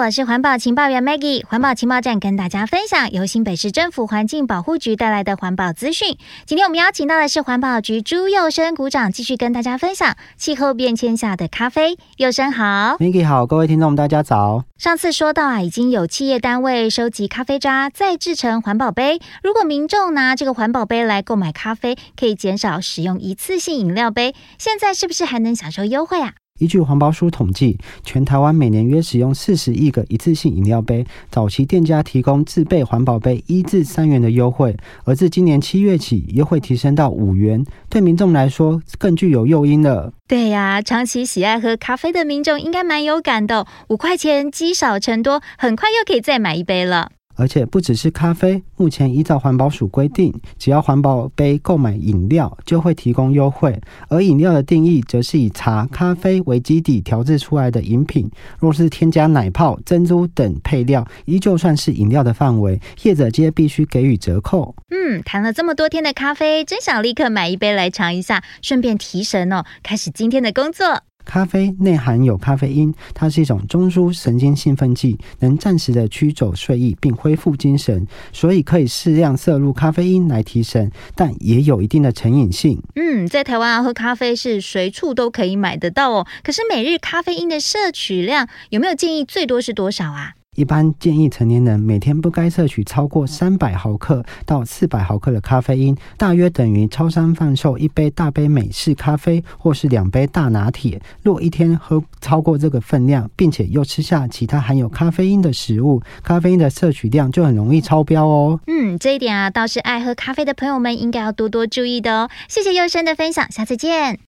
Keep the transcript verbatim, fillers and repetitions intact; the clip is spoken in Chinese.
我是环保情报员 Maggie。 环保情报站跟大家分享由新北市政府环境保护局带来的环保资讯。今天我们邀请到的是环保局朱佑生股长，继续跟大家分享气候变迁下的咖啡。佑生好。 Maggie 好，各位听众大家早。 上次说到啊，已经有企业单位收集咖啡渣再制成环保杯，如果民众拿这个环保杯来购买咖啡，可以减少使用一次性饮料杯，现在是不是还能享受优惠啊？ 依据环保署统计，全台湾每年约使用四十亿个一次性饮料杯，早期店家提供自备环保杯一至三元的优惠，而自今年七月起，优惠提升到五元，对民众来说更具有诱因了。 对呀、啊，长期喜爱喝咖啡的民众应该蛮有感的，五块钱积少成多，很快又可以再买一杯了。 而且不只是咖啡，目前依照环保署规定，只要环保杯购买饮料就会提供优惠，而饮料的定义则是以茶、咖啡为基底调制出来的饮品，若是添加奶泡、珍珠等配料，依旧算是饮料的范围，业者皆必须给予折扣。 嗯，谈了这么多天的咖啡，真想立刻买一杯来尝一下，顺便提神哦，开始今天的工作。 咖啡内含有咖啡因，它是一种中枢神经兴奋剂，能暂时的驱走睡意并恢复精神，所以可以适量摄入咖啡因来提神，但也有一定的成瘾性。 嗯，在台湾啊，喝咖啡是随处都可以买得到哦。可是每日咖啡因的摄取量有没有建议最多是多少啊？ 一般建议成年人每天不该摄取超过三百毫克到四百毫克的咖啡因，大约等于超商贩售一杯大杯美式咖啡或是两杯大拿铁。若一天喝超过这个分量，并且又吃下其他含有咖啡因的食物，咖啡因的摄取量就很容易超标哦。 嗯，这一点啊，倒是爱喝咖啡的朋友们应该要多多注意的哦。谢谢佑生的分享，下次见。